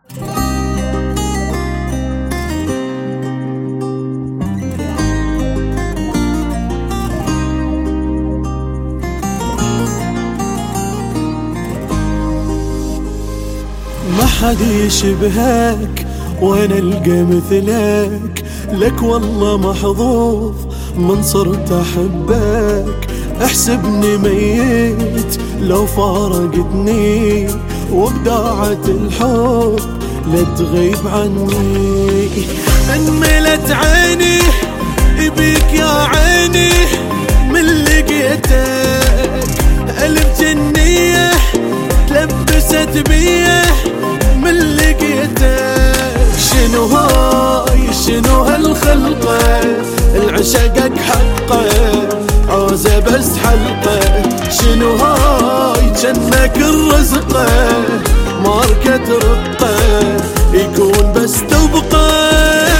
ما حد يشبهك وانا القى مثلك، لك والله محظوظ من صرت احبك. احسبني ميت لو فارقتني، وبداعة الحب لا تغيب عني. انملت عيني بيك يا عيني من لقيتك، قلب جنية تلبست بيه من لقيتك. شنو هاي شنو هالخلقة، العشقك حقه عوزة بس حلقه. شنو هاي جنك الرزقه، ماركة رقه يكون بس تبقى.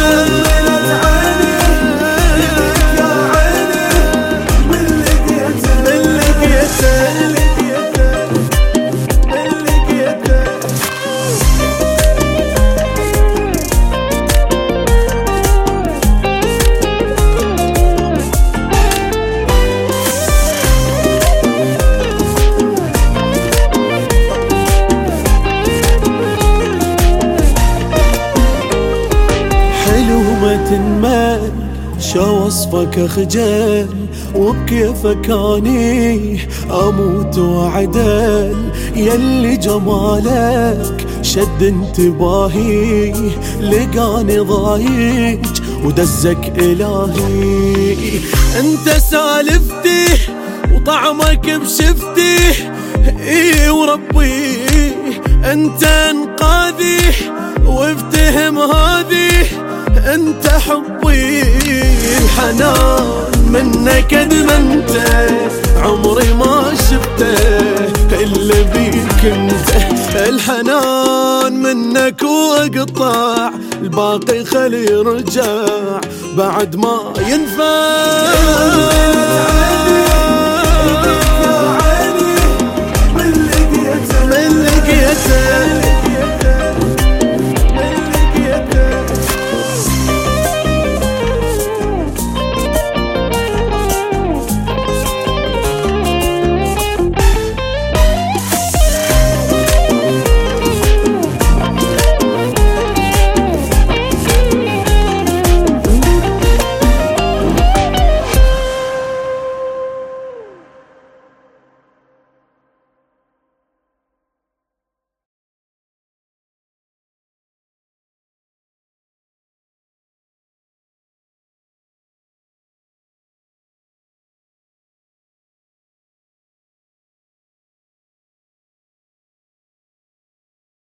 تنمل شو وصفك اخجل، وبكيفك اني اموت وعدل. يلي جمالك شد انتباهي، لقاني ضايج ودزك الهي. انت سالفتي وطعمك بشفتي، اي وربي انت انقاذي وافتهم هذي. انت حبي الحنان منك ادمنته، عمري ما شفته الا بيك انت. الحنان منك واقطع، الباقي خلي يرجع بعد ما ينفع.